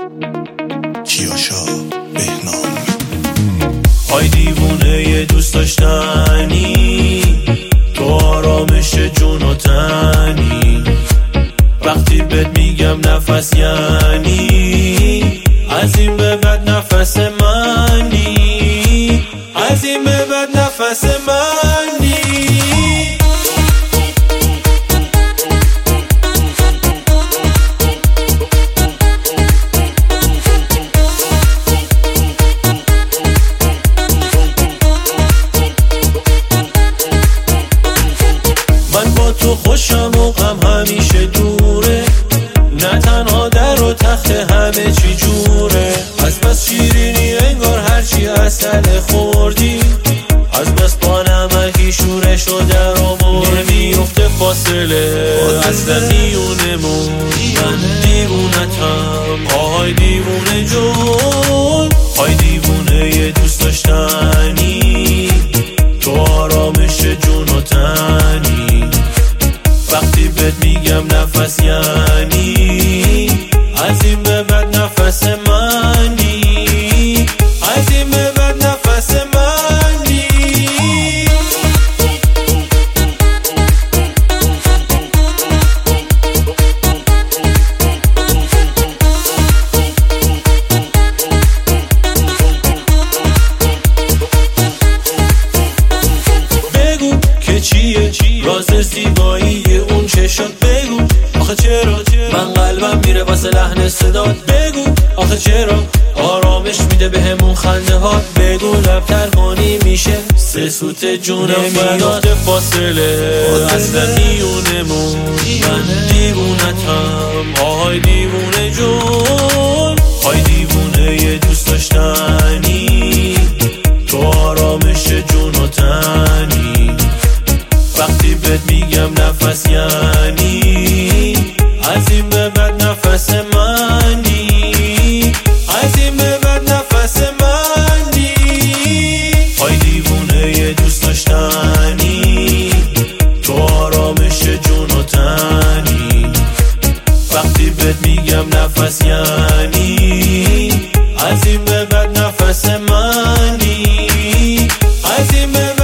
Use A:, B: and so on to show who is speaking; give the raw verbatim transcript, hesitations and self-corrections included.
A: کیاشا بهنام.
B: های دیوونه یه دوست داشتنی، تو آرامش جون و تنی، وقتی بهت میگم نفس یعنی از این به بعد نفس منی، از این به بعد نفس منی. من با تو خوشم و غم همیشه دوره، نه تنها در و تخت همه چی جوره. از بس شیرینی انگار هرچی عسل خوردی، از بس با نمکی شورش و در آورد. نمیفته فاصله اصلا میونمون، من دیوونتم آهای دیوونه جون. های دیوونه یه دوست داشتنی، تو آرامش جون و تنی، وقتی بهت میگم نفس یعنی از این به بعد نفس منی، از این به بعد نفس منی. بگو که چیه راز زیبایی اون چشات، بگو آخه چرا من قلبم میره واسه لحن صدات، بگو آخه چرا آرامش میده به همون خنده هات، بگو لب ترمانی میشه سه سوت جونم. نمیاد فاصله اصلا میونمون، من دیوونتم آهای دیوونه جون. های دیوونه یه دوست داشتنی، تو آرامش جون و تنی، وقتی بهت میگم نفس یعنی از این به بعد نفس منی، از این به بعد نفس منی. های دیوونه یه دوست داشتنی، تو آرامش جون و تنی، وقتی بهت میگم نفس یعنی از این به بعد نفس منی، از این به